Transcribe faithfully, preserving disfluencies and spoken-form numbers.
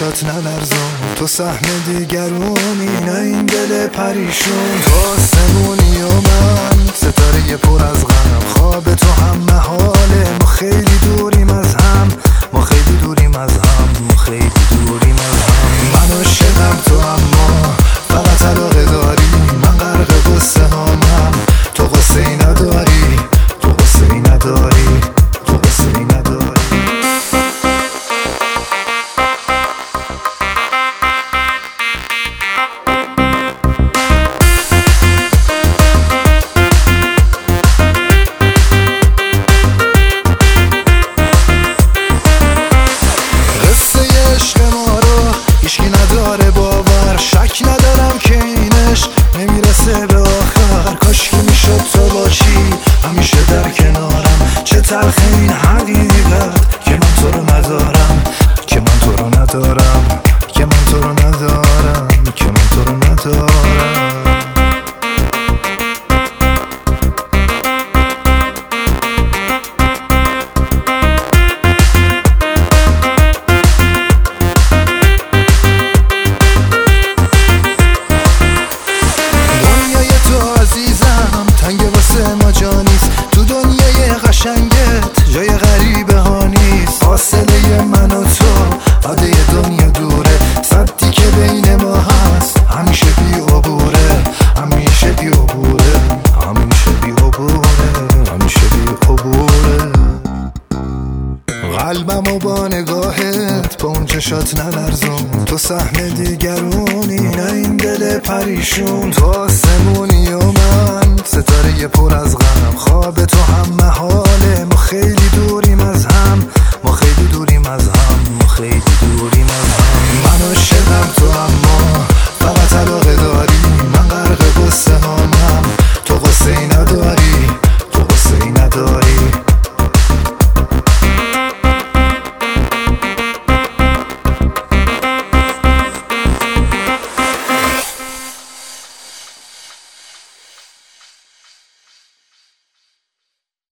چشات نلرزون، تو سهم دیگرونی نه این دل پریشون. تو آسمونی و من ستاره پر از غم، خواب تو هم محاله، ما خیلی دوریم از هم، ما خیلی دوریم از هم، ما خیلی دوریم از هم. من عاشقم تو اما فقط علاقه داری، من غرق قصه هامم، تو قصه ای نداری، تو قصه ای نداری، تو قصه ای نداری. هیچکی نداره باور، شک ندارم که این عشق نمیرسه به آخر. کاش که میشد تو باشی همیشه در کنارم، چه تلخه این حقیقت که من تو رو ندارم، که من تو رو ندارم، که من تو رو ندارم، که من تو رو ندارم. تو دنیای قشنگت جای غریبه ها نیست، فاصله من و تو عاده دنیا دوره، سدی که بین ما هست همیشه بی عبوره، همیشه بی عبوره، همیشه بی عبوره، همیشه بی عبوره. قلبمو با نگاهت با اون چشات نلرزون، تو سهم دیگرونی نه این دل پریشون. تو آسمون